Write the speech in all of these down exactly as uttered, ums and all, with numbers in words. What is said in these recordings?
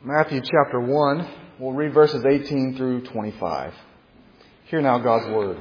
Matthew chapter one, we'll read verses eighteen through twenty-five. Hear now God's word.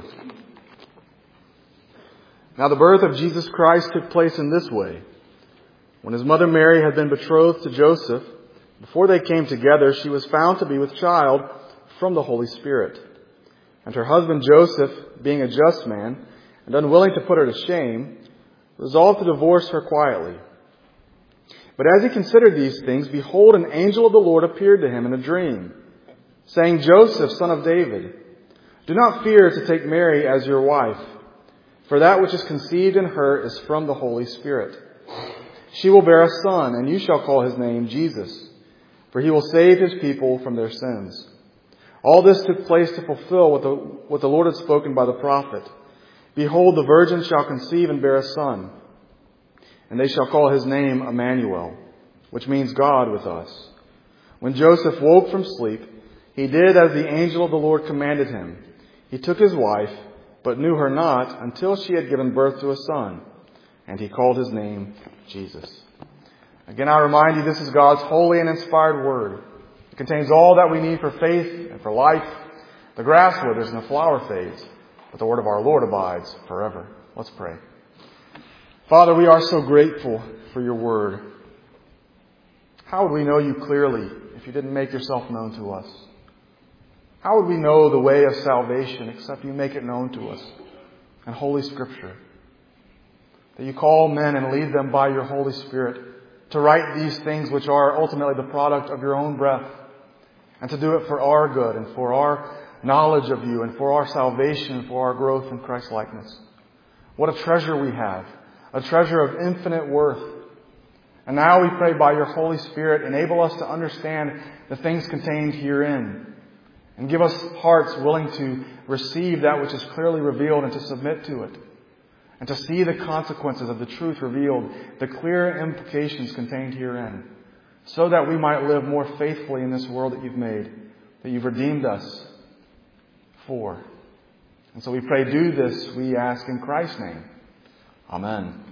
Now the birth of Jesus Christ took place in this way. When his mother Mary had been betrothed to Joseph, before they came together, she was found to be with child from the Holy Spirit. And her husband Joseph, being a just man and unwilling to put her to shame, resolved to divorce her quietly. But as he considered these things, behold, an angel of the Lord appeared to him in a dream, saying, Joseph, son of David, do not fear to take Mary as your wife, for that which is conceived in her is from the Holy Spirit. She will bear a son, and you shall call his name Jesus, for he will save his people from their sins. All this took place to fulfill what the, what the Lord had spoken by the prophet. Behold, the virgin shall conceive and bear a son, and they shall call his name Emmanuel, which means God with us. When Joseph woke from sleep, he did as the angel of the Lord commanded him. He took his wife, but knew her not until she had given birth to a son, and he called his name Jesus. Again, I remind you, this is God's holy and inspired word. It contains all that we need for faith and for life. The grass withers and the flower fades, but the word of our Lord abides forever. Let's pray. Father, we are so grateful for your word. How would we know you clearly if you didn't make yourself known to us? How would we know the way of salvation except you make it known to us in Holy Scripture? That you call men and lead them by your Holy Spirit to write these things which are ultimately the product of your own breath, and to do it for our good and for our knowledge of you and for our salvation and for our growth in Christ-likeness. What a treasure we have. A treasure of infinite worth. And now we pray by your Holy Spirit, enable us to understand the things contained herein. And give us hearts willing to receive that which is clearly revealed and to submit to it. And to see the consequences of the truth revealed, the clear implications contained herein. So that we might live more faithfully in this world that you've made, that you've redeemed us for. And so we pray, do this, we ask in Christ's name. Amen.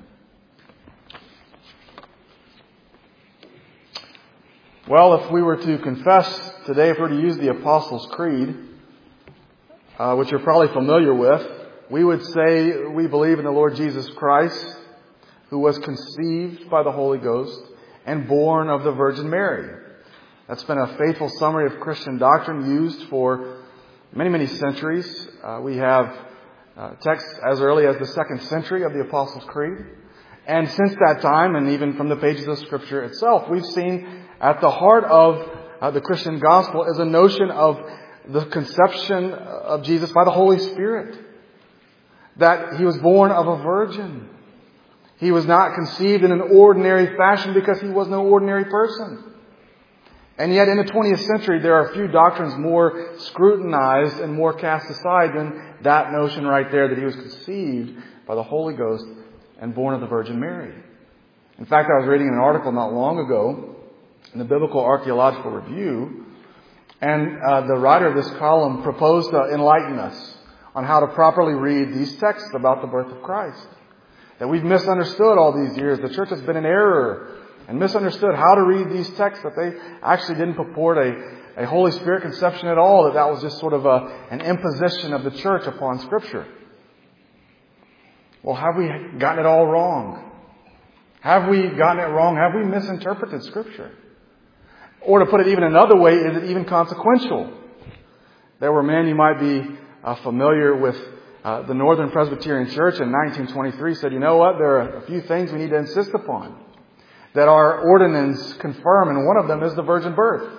Well, if we were to confess today, if we were to use the Apostles' Creed, uh, which you're probably familiar with, we would say we believe in the Lord Jesus Christ, who was conceived by the Holy Ghost and born of the Virgin Mary. That's been a faithful summary of Christian doctrine used for many, many centuries. Uh, we have Uh, texts as early as the second century of the Apostles' Creed. And since that time, and even from the pages of Scripture itself, we've seen at the heart of uh, the Christian gospel is a notion of the conception of Jesus by the Holy Spirit. That he was born of a virgin. He was not conceived in an ordinary fashion because he was no ordinary person. And yet in the twentieth century, there are few doctrines more scrutinized and more cast aside than that notion right there, that he was conceived by the Holy Ghost and born of the Virgin Mary. In fact, I was reading an article not long ago in the Biblical Archaeological Review, and uh, the writer of this column proposed to enlighten us on how to properly read these texts about the birth of Christ. That we've misunderstood all these years. The church has been in error and misunderstood how to read these texts, that they actually didn't purport a, a Holy Spirit conception at all, that that was just sort of a, an imposition of the church upon Scripture. Well, have we gotten it all wrong? Have we gotten it wrong? Have we misinterpreted Scripture? Or to put it even another way, is it even consequential? There were men, you might be uh, familiar with uh, the Northern Presbyterian Church in nineteen twenty-three said, you know what, there are a few things we need to insist upon that our ordinands confirm, and one of them is the virgin birth.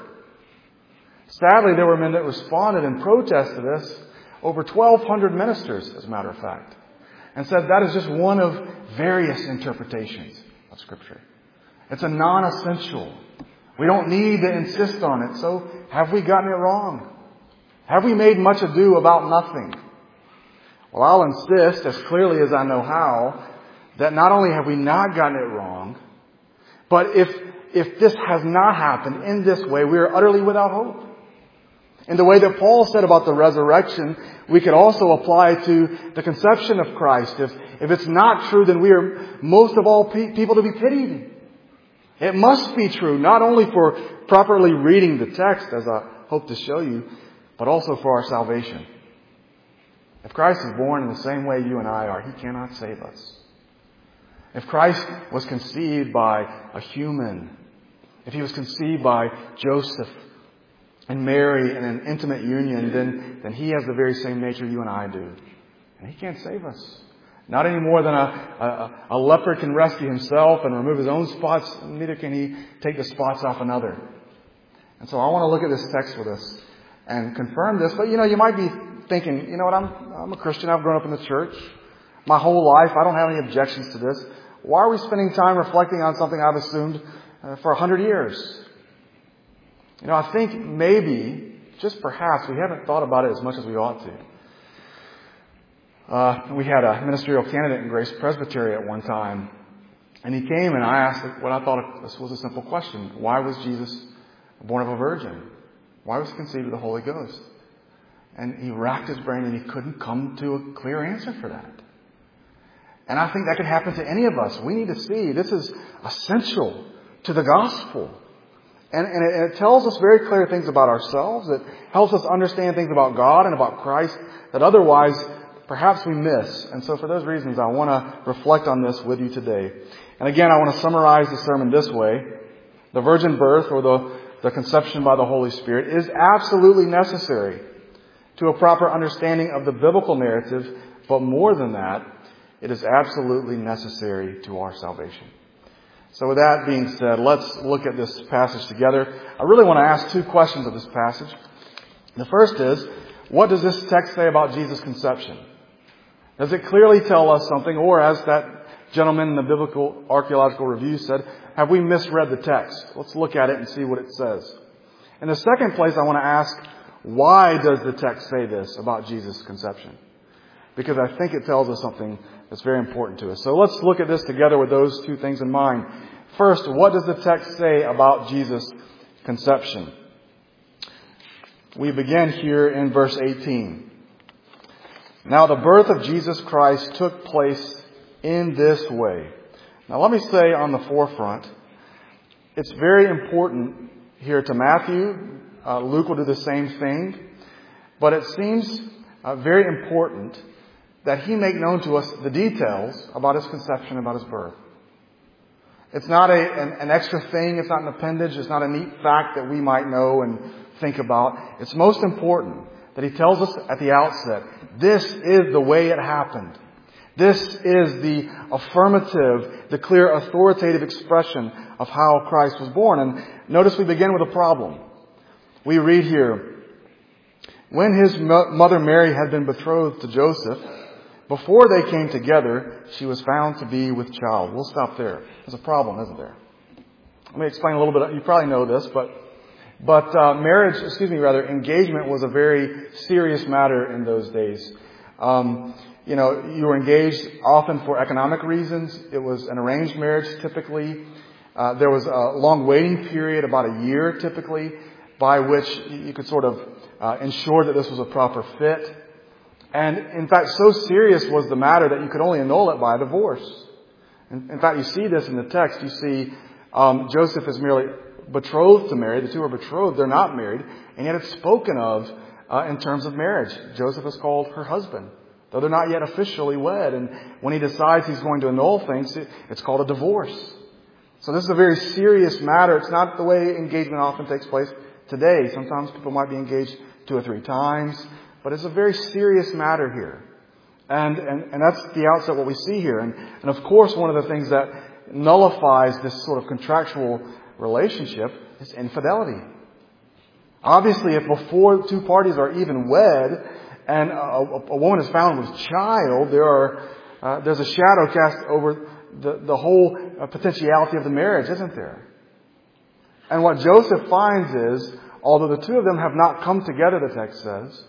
Sadly, there were men that responded and protested this, over twelve hundred ministers, as a matter of fact, and said that is just one of various interpretations of Scripture. It's a non-essential. We don't need to insist on it. So have we gotten it wrong? Have we made much ado about nothing? Well, I'll insist, as clearly as I know how, that not only have we not gotten it wrong, but if if this has not happened in this way, we are utterly without hope. In the way that Paul said about the resurrection, we could also apply to the conception of Christ. If, if it's not true, then we are most of all pe- people to be pitied. It must be true, not only for properly reading the text, as I hope to show you, but also for our salvation. If Christ is born in the same way you and I are, He cannot save us. If Christ was conceived by a human, if He was conceived by Joseph and Mary in an intimate union, then, then He has the very same nature you and I do. And He can't save us. Not any more than a, a, a leopard can rescue himself and remove his own spots, neither can he take the spots off another. And so I want to look at this text with us and confirm this. But, you know, you might be thinking, you know what, I'm, I'm a Christian. I've grown up in the church my whole life. I don't have any objections to this. Why are we spending time reflecting on something I've assumed uh, for a hundred years? You know, I think maybe, just perhaps, we haven't thought about it as much as we ought to. Uh, we had a ministerial candidate in Grace Presbytery at one time, and he came and I asked what I thought this was a simple question. Why was Jesus born of a virgin? Why was He conceived of the Holy Ghost? And he racked his brain and he couldn't come to a clear answer for that. And I think that could happen to any of us. We need to see this is essential to the gospel. And, and, it, and it tells us very clear things about ourselves. It helps us understand things about God and about Christ that otherwise perhaps we miss. And so for those reasons, I want to reflect on this with you today. And again, I want to summarize the sermon this way. The virgin birth, or the, the conception by the Holy Spirit, is absolutely necessary to a proper understanding of the biblical narrative. But more than that, it is absolutely necessary to our salvation. So with that being said, let's look at this passage together. I really want to ask two questions of this passage. The first is, what does this text say about Jesus' conception? Does it clearly tell us something, or as that gentleman in the Biblical Archaeological Review said, have we misread the text? Let's look at it and see what it says. In the second place, I want to ask, why does the text say this about Jesus' conception? Because I think it tells us something that's very important to us. So let's look at this together with those two things in mind. First, what does the text say about Jesus' conception? We begin here in verse eighteen. Now the birth of Jesus Christ took place in this way. Now let me say on the forefront, it's very important here to Matthew. Uh, Luke will do the same thing. But it seems uh, very important that he make known to us the details about His conception, about His birth. It's not a, an, an extra thing. It's not an appendage. It's not a neat fact that we might know and think about. It's most important that He tells us at the outset, this is the way it happened. This is the affirmative, the clear authoritative expression of how Christ was born. And notice we begin with a problem. We read here, when His mother Mary had been betrothed to Joseph, before they came together, she was found to be with child. We'll stop there. There's a problem, isn't there? Let me explain a little bit. You probably know this, but But uh, marriage, excuse me, rather, engagement was a very serious matter in those days. Um, you know, you were engaged often for economic reasons. It was an arranged marriage typically. Uh, there was a long waiting period, about a year typically, by which you could sort of uh, ensure that this was a proper fit. And in fact, so serious was the matter that you could only annul it by a divorce. In, in fact, you see this in the text. You see um, Joseph is merely betrothed to Mary. The two are betrothed. They're not married. And yet it's spoken of uh, in terms of marriage. Joseph is called her husband, though they're not yet officially wed. And when he decides he's going to annul things, it's called a divorce. So this is a very serious matter. It's not the way engagement often takes place today. Sometimes people might be engaged two or three times. But it's a very serious matter here. And, and, and that's the outset what we see here. And, and of course, one of the things that nullifies this sort of contractual relationship is infidelity. Obviously, if before two parties are even wed and a, a woman is found with child, there are uh, there's a shadow cast over the, the whole uh, potentiality of the marriage, isn't there? And what Joseph finds is, although the two of them have not come together, the text says,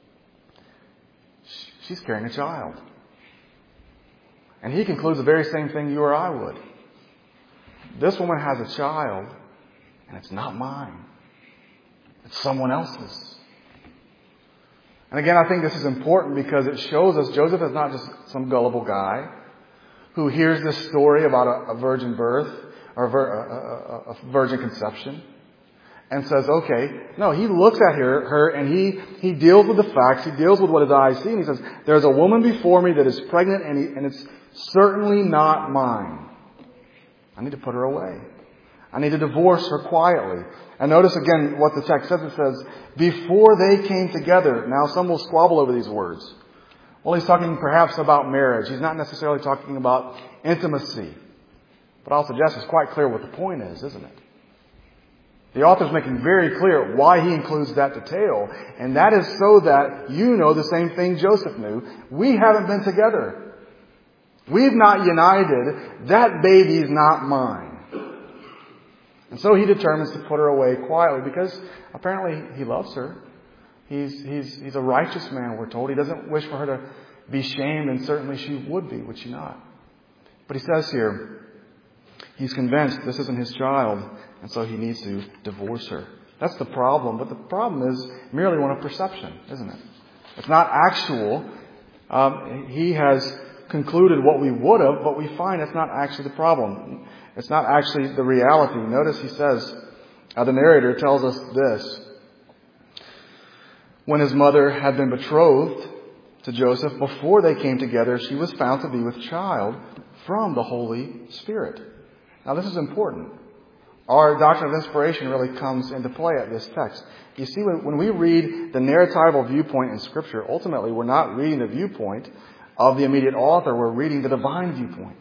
she's carrying a child. And he concludes the very same thing you or I would. This woman has a child, and it's not mine. It's someone else's. And again, I think this is important because it shows us Joseph is not just some gullible guy who hears this story about a, a virgin birth, or a, a, a virgin conception, and says, okay, no, he looks at her, her and he, he deals with the facts, he deals with what his eyes see, and he says, there's a woman before me that is pregnant, and, he, and it's certainly not mine. I need to put her away. I need to divorce her quietly. And notice again what the text says. It says, before they came together. Now some will squabble over these words. Well, he's talking perhaps about marriage. He's not necessarily talking about intimacy. But I'll suggest it's quite clear what the point is, isn't it? The author's making very clear why he includes that detail. And that is so that you know the same thing Joseph knew. We haven't been together. We've not united. That baby's not mine. And so he determines to put her away quietly because apparently he loves her. He's, he's, he's a righteous man, we're told. He doesn't wish for her to be shamed, and certainly she would be, would she not? But he says here, he's convinced this isn't his child, and so he needs to divorce her. That's the problem, but the problem is merely one of perception, isn't it? It's not actual. Um, he has concluded what we would have, but we find it's not actually the problem. It's not actually the reality. Notice he says, uh, the narrator tells us this. When his mother had been betrothed to Joseph, before they came together, she was found to be with child from the Holy Spirit. Now this is important. Our doctrine of inspiration really comes into play at this text. You see, when, when we read the narratival viewpoint in Scripture, ultimately we're not reading the viewpoint of the immediate author, we're reading the divine viewpoint.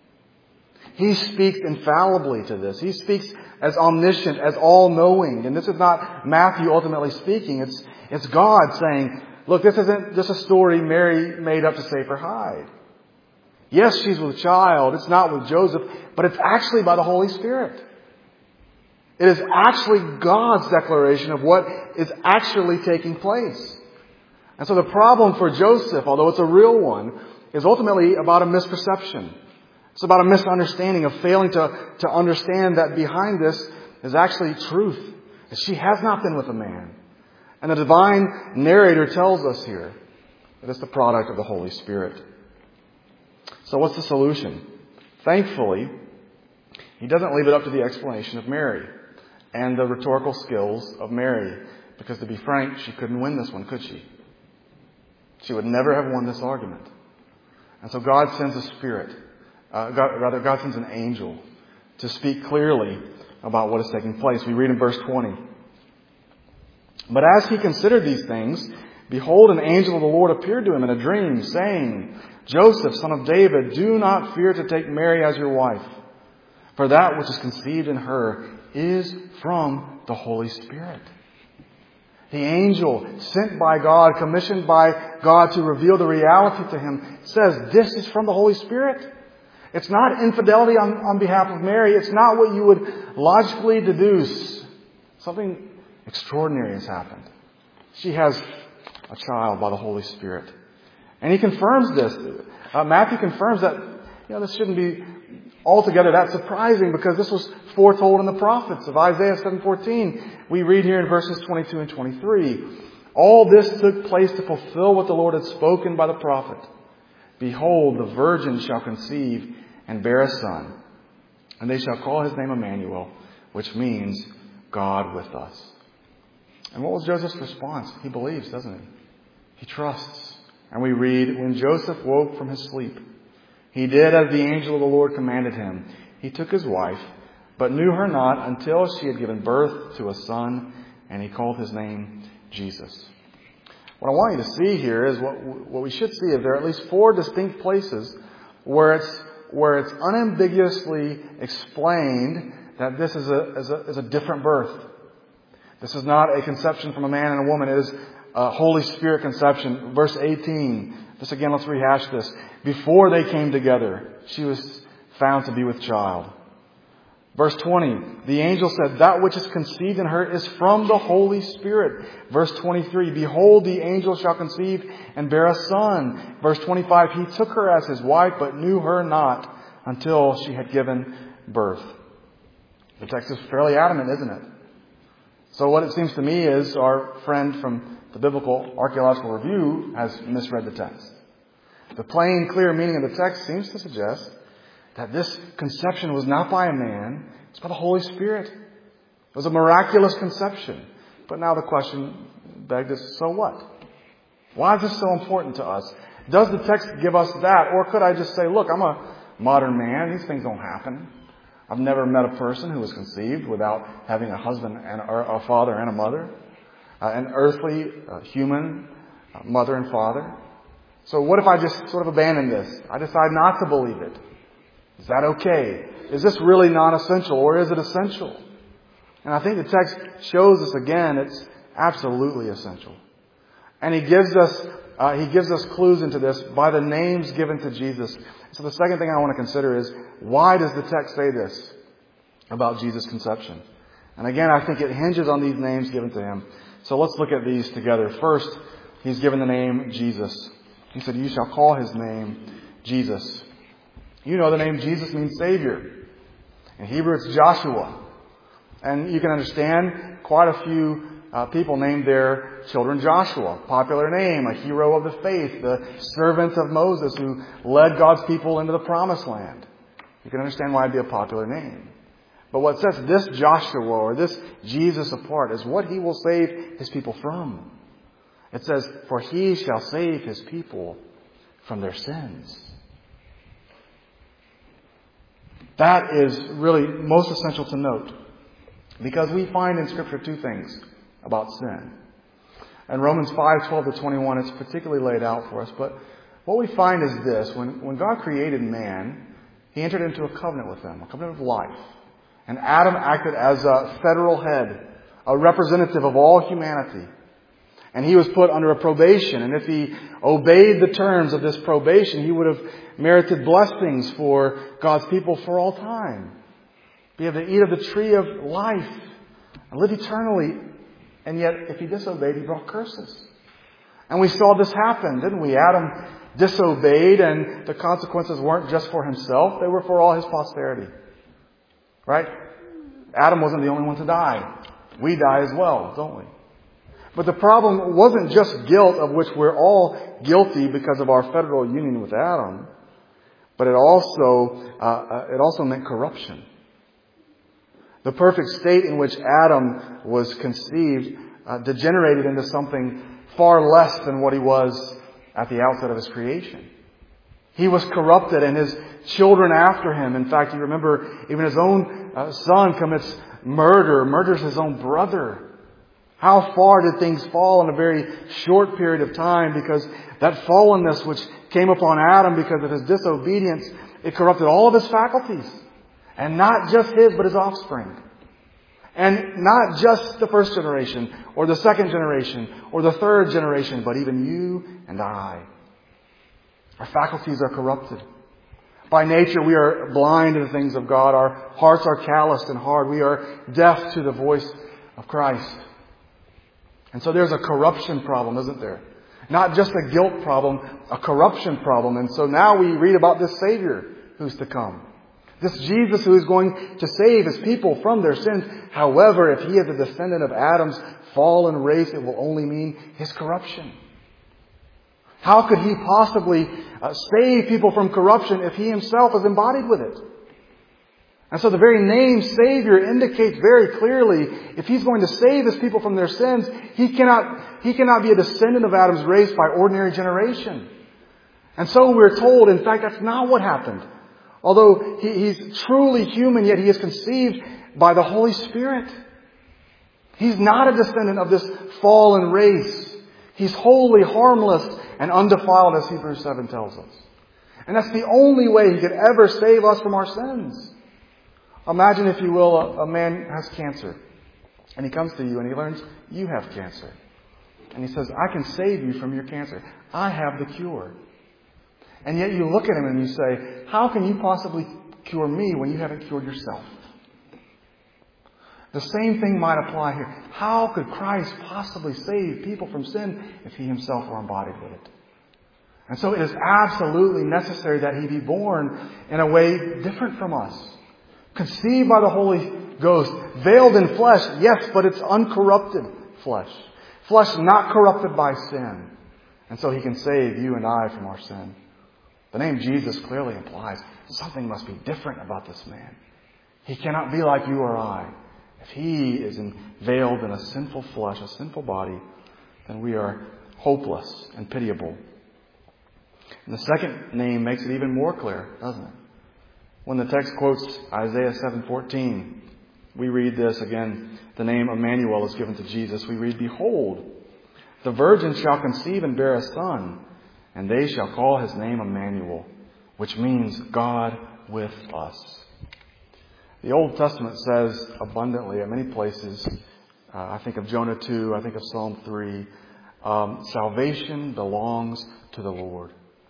He speaks infallibly to this. He speaks as omniscient, as all-knowing. And this is not Matthew ultimately speaking. It's, it's God saying, look, this isn't just a story Mary made up to save her hide. Yes, she's with child. It's not with Joseph, but it's actually by the Holy Spirit. It is actually God's declaration of what is actually taking place. And so the problem for Joseph, although it's a real one, is ultimately about a misperception. It's about a misunderstanding of failing to, to understand that behind this is actually truth. That she has not been with a man. And the divine narrator tells us here that it's the product of the Holy Spirit. So what's the solution? Thankfully, he doesn't leave it up to the explanation of Mary and the rhetorical skills of Mary. Because to be frank, she couldn't win this one, could she? She would never have won this argument. And so God sends a spirit. Uh, God, rather, God sends an angel to speak clearly about what is taking place. We read in verse twenty. But as he considered these things, behold, an angel of the Lord appeared to him in a dream, saying, Joseph, son of David, do not fear to take Mary as your wife, for that which is conceived in her is from the Holy Spirit. The angel sent by God, commissioned by God to reveal the reality to him, says this is from the Holy Spirit. It's not infidelity on, on behalf of Mary. It's not what you would logically deduce. Something extraordinary has happened. She has a child by the Holy Spirit. And he confirms this. Uh, Matthew confirms that, you know, this shouldn't be altogether that surprising because this was foretold in the prophets of Isaiah seven fourteen. We read here in verses twenty-two and twenty-three. All this took place to fulfill what the Lord had spoken by the prophet. Behold, the virgin shall conceive and bear a son, and they shall call his name Emmanuel, which means God with us. And what was Joseph's response? He believes, doesn't he? He trusts. And we read, when Joseph woke from his sleep, he did as the angel of the Lord commanded him. He took his wife, but knew her not until she had given birth to a son, and he called his name Jesus. What I want you to see here is what what we should see is there are at least four distinct places where it's where it's unambiguously explained that this is a is a, is a different birth. This is not a conception from a man and a woman. It is a Holy Spirit conception. Verse eighteen. Just again, let's rehash this. Before they came together, she was found to be with child. Verse twenty, the angel said, that which is conceived in her is from the Holy Spirit. Verse twenty-three, behold, the angel shall conceive and bear a son. Verse twenty-five, he took her as his wife, but knew her not until she had given birth. The text is fairly adamant, isn't it? So what it seems to me is our friend from the Biblical Archaeological Review has misread the text. The plain, clear meaning of the text seems to suggest that this conception was not by a man, it's by the Holy Spirit. It was a miraculous conception. But now the question begged is, so what? Why is this so important to us? Does the text give us that? Or could I just say, look, I'm a modern man. These things don't happen. I've never met a person who was conceived without having a husband and or a father and a mother, uh, an earthly, uh, human uh, mother and father. So what if I just sort of abandon this? I decide not to believe it. Is that okay? Is this really non-essential, or is it essential? And I think the text shows us again it's absolutely essential. And he gives us uh, he gives us clues into this by the names given to Jesus. So the second thing I want to consider is, why does the text say this about Jesus' conception? And again, I think it hinges on these names given to him. So let's look at these together. First, he's given the name Jesus. He said, you shall call his name Jesus. You know the name Jesus means Savior. In Hebrew, it's Joshua. And you can understand quite a few uh, people named their children Joshua. Popular name, a hero of the faith, the servant of Moses who led God's people into the promised land. You can understand why it'd be a popular name. But what sets this Joshua or this Jesus apart is what he will save his people from. It says, for he shall save his people from their sins. That is really most essential to note. Because we find in Scripture two things about sin. In Romans five, twelve to twenty-one, it's particularly laid out for us. But what we find is this. When, when God created man, he entered into a covenant with him, a covenant of life. And Adam acted as a federal head, a representative of all humanity. And he was put under a probation. And if he obeyed the terms of this probation, he would have merited blessings for God's people for all time. Be able to eat of the tree of life and live eternally. And yet, if he disobeyed, he brought curses. And we saw this happen, didn't we? Adam disobeyed, and the consequences weren't just for himself. They were for all his posterity. Right? Adam wasn't the only one to die. We die as well, don't we? But the problem wasn't just guilt, of which we're all guilty because of our federal union with Adam, but it also uh, it also meant corruption. The perfect state in which Adam was conceived uh, degenerated into something far less than what he was at the outset of his creation. He was corrupted, and his children after him. In fact, you remember even his own uh, son commits murder, murders his own brother. How far did things fall in a very short period of time? Because that fallenness which came upon Adam because of his disobedience, it corrupted all of his faculties. And not just his, but his offspring. And not just the first generation, or the second generation, or the third generation, but even you and I. Our faculties are corrupted. By nature, we are blind to the things of God. Our hearts are calloused and hard. We are deaf to the voice of Christ. And so there's a corruption problem, isn't there? Not just a guilt problem, a corruption problem. And so now we read about this Savior who's to come. This Jesus who is going to save his people from their sins. However, if he is a descendant of Adam's fallen race, it will only mean his corruption. How could he possibly uh, save people from corruption if he himself is embodied with it? And so the very name Savior indicates very clearly, if he's going to save his people from their sins, he cannot, he cannot be a descendant of Adam's race by ordinary generation. And so we're told, in fact, that's not what happened. Although he, he's truly human, yet he is conceived by the Holy Spirit. He's not a descendant of this fallen race. He's wholly harmless and undefiled, as Hebrews seven tells us. And that's the only way he could ever save us from our sins. Imagine, if you will, a, a man has cancer. And he comes to you and he learns you have cancer. And he says, I can save you from your cancer. I have the cure. And yet you look at him and you say, how can you possibly cure me when you haven't cured yourself? The same thing might apply here. How could Christ possibly save people from sin if he himself were embodied with it? And so it is absolutely necessary that he be born in a way different from us. Conceived by the Holy Ghost, veiled in flesh, yes, but it's uncorrupted flesh. Flesh not corrupted by sin. And so he can save you and I from our sin. The name Jesus clearly implies something must be different about this man. He cannot be like you or I. If he is veiled in a sinful flesh, a sinful body, then we are hopeless and pitiable. And the second name makes it even more clear, doesn't it? When the text quotes Isaiah seven fourteen, we read this again. The name Emmanuel is given to Jesus. We read, "Behold, the virgin shall conceive and bear a son, and they shall call his name Emmanuel," which means God with us. The Old Testament says abundantly at many places, uh, I think of Jonah two, I think of Psalm three, um, salvation belongs to the Lord.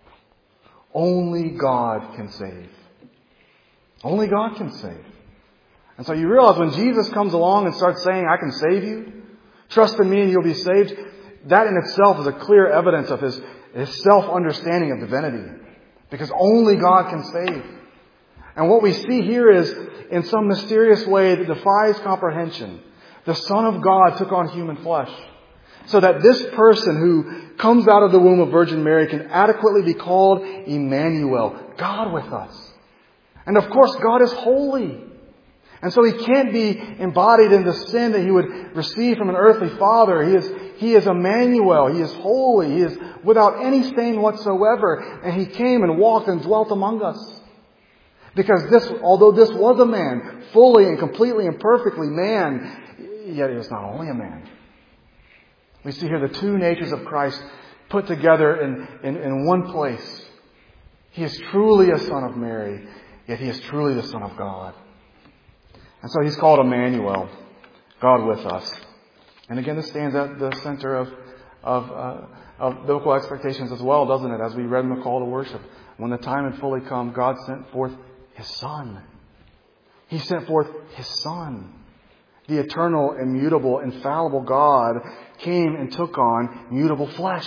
Only God can save. Only God can save. And so you realize when Jesus comes along and starts saying, "I can save you, trust in me and you'll be saved," that in itself is a clear evidence of his, his self-understanding of divinity. Because only God can save. And what we see here is, in some mysterious way that defies comprehension, the Son of God took on human flesh. So that this person who comes out of the womb of Virgin Mary can adequately be called Emmanuel, God with us. And of course, God is holy. And so He can't be embodied in the sin that He would receive from an earthly father. He is, He is Emmanuel. He is holy. He is without any stain whatsoever. And He came and walked and dwelt among us. Because this, although this was a man, fully and completely and perfectly man, yet He was not only a man. We see here the two natures of Christ put together in, in, in one place. He is truly a son of Mary, yet He is truly the Son of God. And so He's called Emmanuel, God with us. And again, this stands at the center of, of, uh, of biblical expectations as well, doesn't it? As we read in the call to worship. When the time had fully come, God sent forth His Son. He sent forth His Son. The eternal, immutable, infallible God came and took on mutable flesh.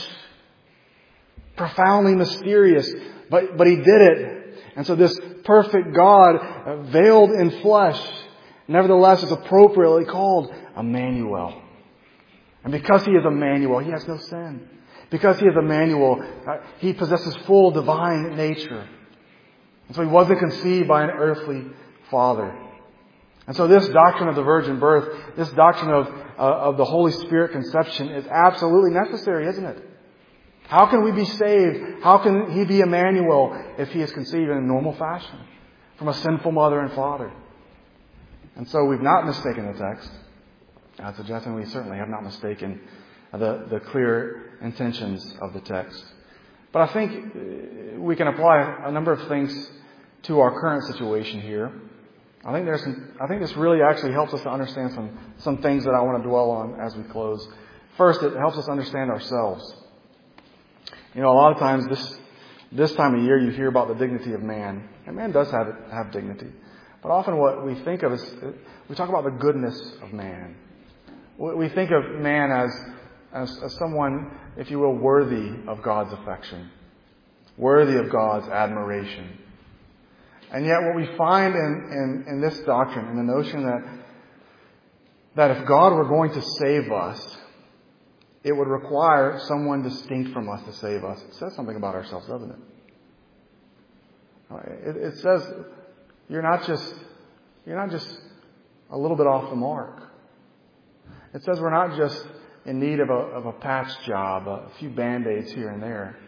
Profoundly mysterious, but, but He did it. And so this perfect God, uh, veiled in flesh, nevertheless is appropriately called Emmanuel. And because He is Emmanuel, He has no sin. Because He is Emmanuel, uh, He possesses full divine nature. And so He wasn't conceived by an earthly father. And so this doctrine of the virgin birth, this doctrine of, uh, of the Holy Spirit conception is absolutely necessary, isn't it? How can we be saved? How can He be Emmanuel if He is conceived in a normal fashion from a sinful mother and father? And so we've not mistaken the text. I'm suggesting we certainly have not mistaken the, the clear intentions of the text. But I think we can apply a number of things to our current situation here. I think there's some, I think this really actually helps us to understand some, some things that I want to dwell on as we close. First, it helps us understand ourselves. You know, a lot of times this this time of year you hear about the dignity of man. And man does have have dignity. But often what we think of is, we talk about the goodness of man. We think of man as, as, as someone, if you will, worthy of God's affection. Worthy of God's admiration. And yet what we find in, in, in this doctrine, in the notion that, that if God were going to save us, it would require someone distinct from us to save us. It says something about ourselves, doesn't it? It, it says you're not just you're not just a little bit off the mark. It says we're not just in need of a, of a patch job, a few Band-Aids here and there.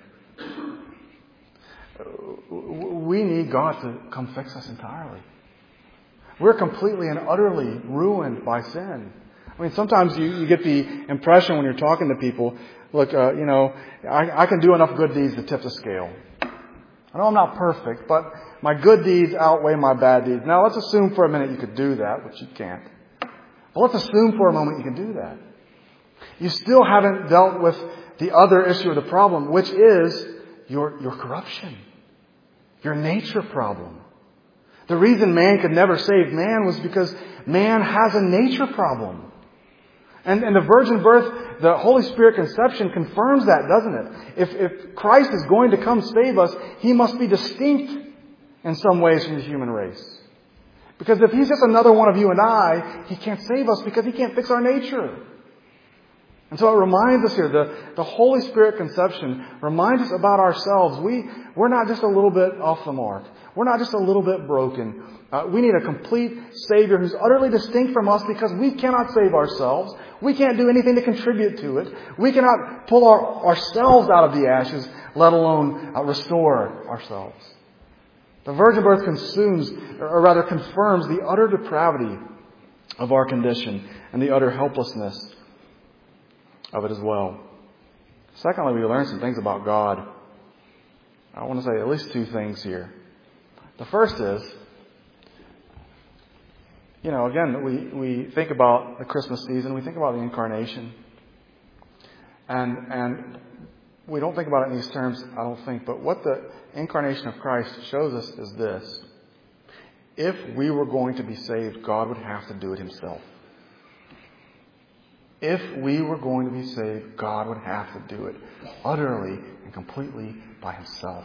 We need God to come fix us entirely. We're completely and utterly ruined by sin. I mean, sometimes you, you get the impression when you're talking to people, look, uh, you know, I, I can do enough good deeds to tip the scale. I know I'm not perfect, but my good deeds outweigh my bad deeds. Now, let's assume for a minute you could do that, which you can't. But let's assume for a moment you can do that. You still haven't dealt with the other issue of the problem, which is your, your corruption. Your nature problem. The reason man could never save man was because man has a nature problem. And, and the virgin birth, the Holy Spirit conception confirms that, doesn't it? If, if Christ is going to come save us, He must be distinct in some ways from the human race. Because if He's just another one of you and I, He can't save us because He can't fix our nature. And so it reminds us here, the, the Holy Spirit conception reminds us about ourselves. We, we're not just a little bit off the mark. We're not just a little bit broken. Uh, we need a complete Savior who's utterly distinct from us because we cannot save ourselves. We can't do anything to contribute to it. We cannot pull our, ourselves out of the ashes, let alone uh, restore ourselves. The virgin birth consumes, or rather confirms, the utter depravity of our condition and the utter helplessness of it as well. Secondly, we learn some things about God. I want to say at least two things here. The first is, you know, again, we, we think about the Christmas season, we think about the incarnation. And, and we don't think about it in these terms, I don't think, but what the incarnation of Christ shows us is this. If we were going to be saved, God would have to do it Himself. If we were going to be saved, God would have to do it utterly and completely by Himself.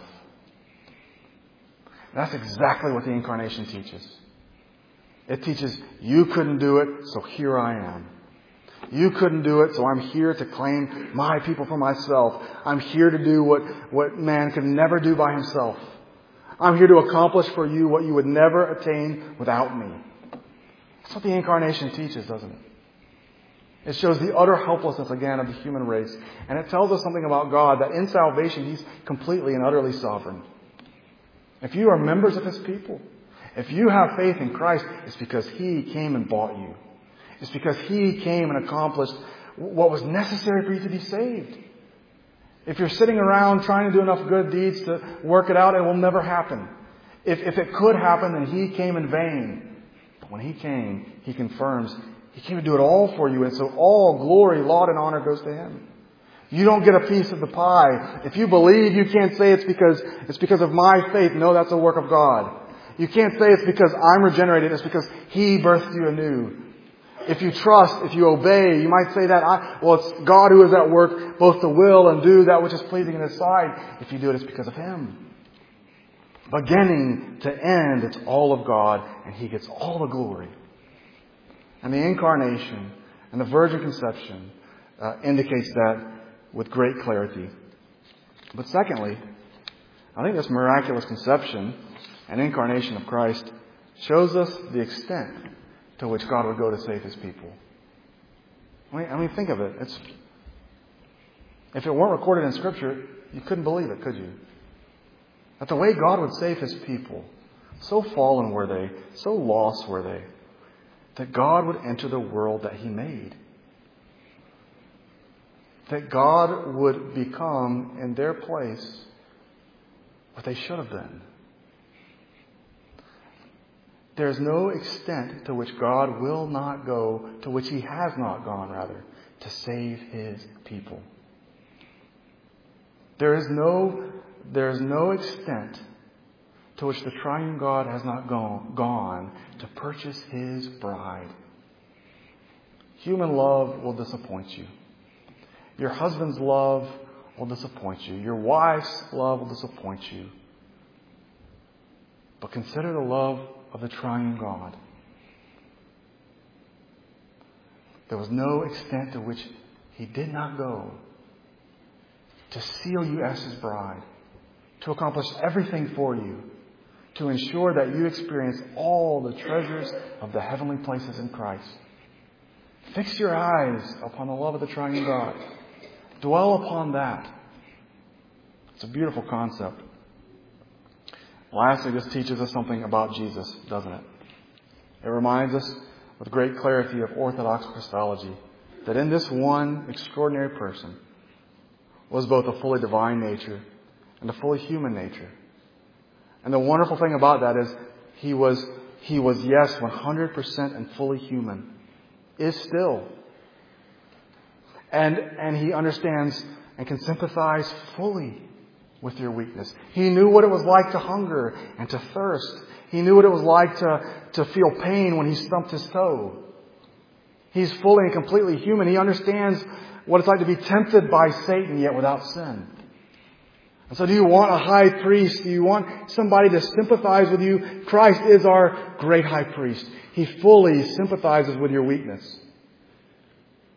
That's exactly what the incarnation teaches. It teaches, you couldn't do it, so here I am. You couldn't do it, so I'm here to claim my people for myself. I'm here to do what, what man could never do by himself. I'm here to accomplish for you what you would never attain without me. That's what the incarnation teaches, doesn't it? It shows the utter helplessness, again, of the human race. And it tells us something about God, that in salvation, He's completely and utterly sovereign. If you are members of His people, if you have faith in Christ, it's because He came and bought you. It's because He came and accomplished what was necessary for you to be saved. If you're sitting around trying to do enough good deeds to work it out, it will never happen. If, if it could happen, then He came in vain. But when He came, He confirms He came to do it all for you. And so all glory, laud, and honor goes to Him. You don't get a piece of the pie. If you believe, you can't say it's because, it's because of my faith. No, that's a work of God. You can't say it's because I'm regenerated. It's because He birthed you anew. If you trust, if you obey, you might say that, I, well, it's God who is at work both to will and do that which is pleasing in His sight. If you do it, it's because of Him. Beginning to end, it's all of God, and He gets all the glory. And the incarnation and the virgin conception uh, indicates that with great clarity. But secondly, I think this miraculous conception and incarnation of Christ shows us the extent to which God would go to save His people. I mean, I mean think of it. It's, if it weren't recorded in Scripture, you couldn't believe it, could you? That the way God would save His people, so fallen were they, so lost were they, that God would enter the world that He made. That God would become, in their place, what they should have been. There's no extent to which God will not go, to which He has not gone, rather, to save His people. There is no, there is no extent to which the triune God has not gone, gone to purchase His bride. Human love will disappoint you. Your husband's love will disappoint you. Your wife's love will disappoint you. But consider the love of the triune God. There was no extent to which He did not go to seal you as His bride, to accomplish everything for you, to ensure that you experience all the treasures of the heavenly places in Christ. Fix your eyes upon the love of the triune God. Dwell upon that. It's a beautiful concept. Lastly, this teaches us something about Jesus, doesn't it? It reminds us with great clarity of Orthodox Christology that in this one extraordinary person was both a fully divine nature and a fully human nature. And the wonderful thing about that is He was, he was yes, one hundred percent and fully human. Is still. And, and He understands and can sympathize fully with your weakness. He knew what it was like to hunger and to thirst. He knew what it was like to, to feel pain when He stumped His toe. He's fully and completely human. He understands what it's like to be tempted by Satan yet without sin. And so do you want a high priest? Do you want somebody to sympathize with you? Christ is our great high priest. He fully sympathizes with your weakness.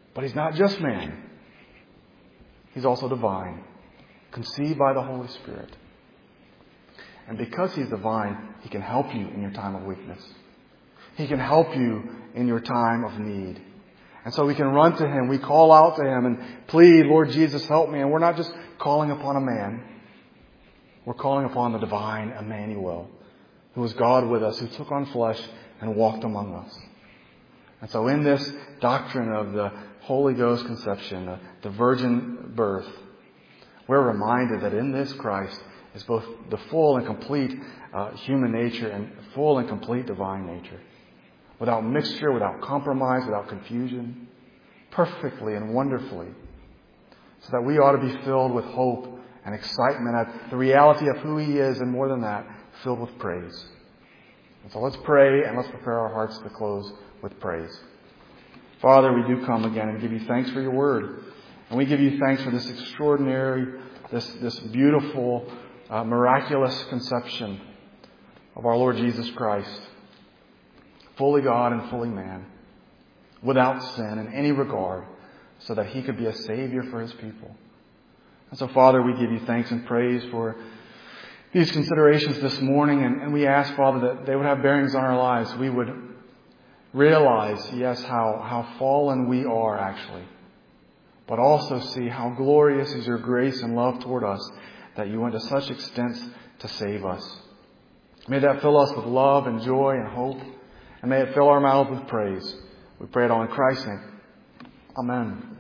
But He's not just man. He's also divine, conceived by the Holy Spirit. And because He's divine, He can help you in your time of weakness. He can help you in your time of need. And so we can run to Him. We call out to Him and plead, Lord Jesus, help me. And we're not just calling upon a man. We're calling upon the divine Emmanuel, who was God with us, who took on flesh and walked among us. And so in this doctrine of the Holy Ghost conception, the, the virgin birth, we're reminded that in this Christ is both the full and complete uh, human nature and full and complete divine nature. Without mixture, without compromise, without confusion, perfectly and wonderfully. So that we ought to be filled with hope and excitement at the reality of who He is, and more than that, filled with praise. And so let's pray and let's prepare our hearts to close with praise. Father, we do come again and give You thanks for Your word. And we give You thanks for this extraordinary, this, this beautiful, uh, miraculous conception of our Lord Jesus Christ. Fully God and fully man, without sin in any regard, so that He could be a Savior for His people. And so, Father, we give You thanks and praise for these considerations this morning, and, and we ask, Father, that they would have bearings on our lives. We would realize, yes, how, how fallen we are actually, but also see how glorious is Your grace and love toward us, that You went to such extents to save us. May that fill us with love and joy and hope. And may it fill our mouths with praise. We pray it all in Christ's name. Amen.